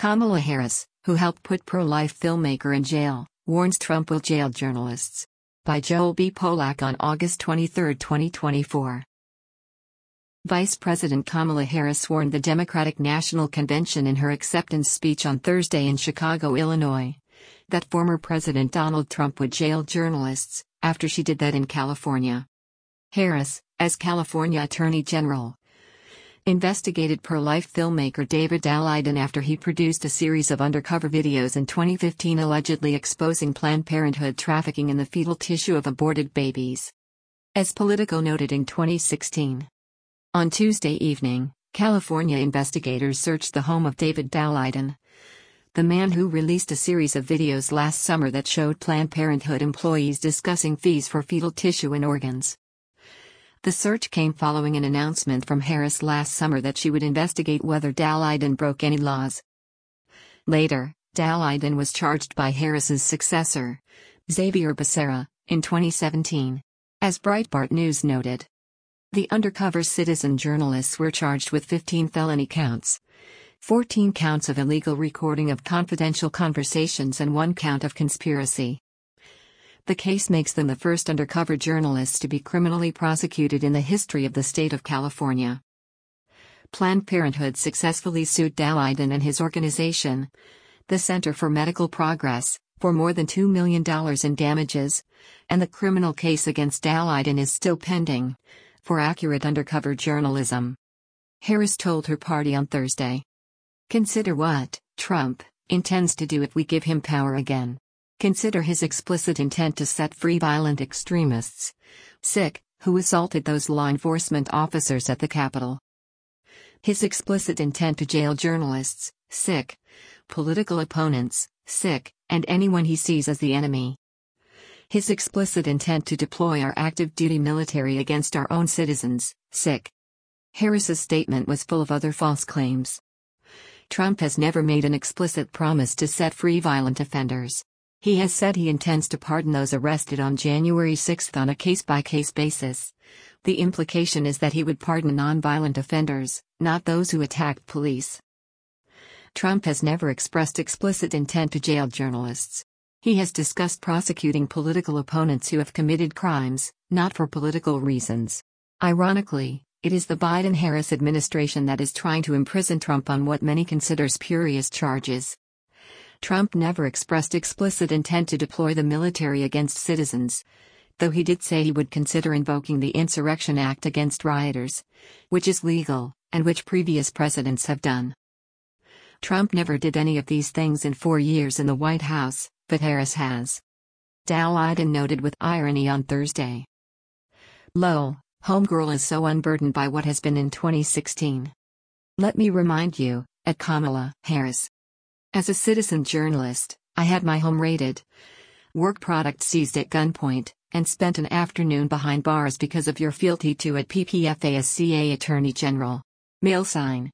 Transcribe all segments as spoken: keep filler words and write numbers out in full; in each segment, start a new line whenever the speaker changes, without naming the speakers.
Kamala Harris, who helped put pro-life filmmaker in jail, warns Trump will jail journalists. By Joel B. Polak on August twenty-third, twenty twenty-four. Vice President Kamala Harris warned the Democratic National Convention in her acceptance speech on Thursday in Chicago, Illinois, that former President Donald Trump would jail journalists, after she did that in California. Harris, as California Attorney General, investigated pro-life filmmaker David Daleiden after he produced a series of undercover videos in twenty fifteen allegedly exposing Planned Parenthood trafficking in the fetal tissue of aborted babies. As Politico noted in twenty sixteen. On Tuesday evening, California investigators searched the home of David Daleiden, the man who released a series of videos last summer that showed Planned Parenthood employees discussing fees for fetal tissue and organs. The search came following an announcement from Harris last summer that she would investigate whether Daleiden broke any laws. Later, Daleiden was charged by Harris's successor, Xavier Becerra, in twenty seventeen. As Breitbart News noted, the undercover citizen journalists were charged with fifteen felony counts, fourteen counts of illegal recording of confidential conversations and one count of conspiracy. The case makes them the first undercover journalists to be criminally prosecuted in the history of the state of California. Planned Parenthood successfully sued Daleiden and his organization, the Center for Medical Progress, for more than two million dollars in damages, and the criminal case against Daleiden is still pending, for accurate undercover journalism. Harris told her party on Thursday. Consider what Trump intends to do if we give him power again. Consider his explicit intent to set free violent extremists, sick, who assaulted those law enforcement officers at the Capitol. His explicit intent to jail journalists, sick, political opponents, sick, and anyone he sees as the enemy. His explicit intent to deploy our active duty military against our own citizens, sick. Harris's statement was full of other false claims. Trump has never made an explicit promise to set free violent offenders. He has said he intends to pardon those arrested on January sixth on a case-by-case basis. The implication is that he would pardon non-violent offenders, not those who attacked police. Trump has never expressed explicit intent to jail journalists. He has discussed prosecuting political opponents who have committed crimes, not for political reasons. Ironically, it is the Biden-Harris administration that is trying to imprison Trump on what many consider spurious charges. Trump never expressed explicit intent to deploy the military against citizens, though he did say he would consider invoking the Insurrection Act against rioters, which is legal, and which previous presidents have done. Trump never did any of these things in four years in the White House, but Harris has. Daleiden noted with irony on Thursday. Lol, homegirl is so unburdened by what has been in twenty sixteen. Let me remind you, at Kamala Harris. As a citizen journalist, I had my home raided, work product seized at gunpoint, and spent an afternoon behind bars because of your fealty to at P P F A as C A Attorney General. Mail sign.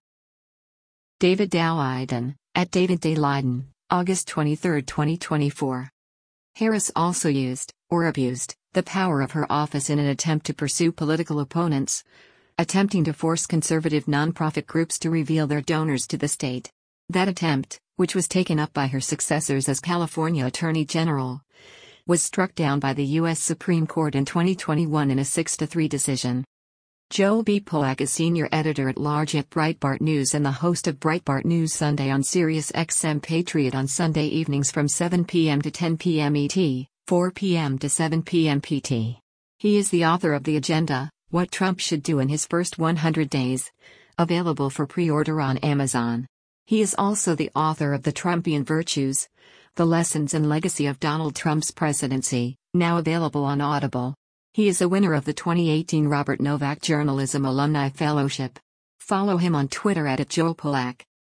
David Daleiden, at David Daleiden, August twenty-third, twenty twenty-four. Harris also used, or abused, the power of her office in an attempt to pursue political opponents, attempting to force conservative nonprofit groups to reveal their donors to the state. That attempt, which was taken up by her successors as California Attorney General, was struck down by the U S Supreme Court in twenty twenty-one in a six to three decision. Joel B. Polak is senior editor-at-large at Breitbart News and the host of Breitbart News Sunday on Sirius X M Patriot on Sunday evenings from seven p m to ten p m E T, four p m to seven p m P T. He is the author of The Agenda, What Trump Should Do in His First one hundred days, available for pre-order on Amazon. He is also the author of The Trumpian Virtues, The Lessons and Legacy of Donald Trump's Presidency, now available on Audible. He is a winner of the twenty eighteen Robert Novak Journalism Alumni Fellowship. Follow him on Twitter at Joel Polak.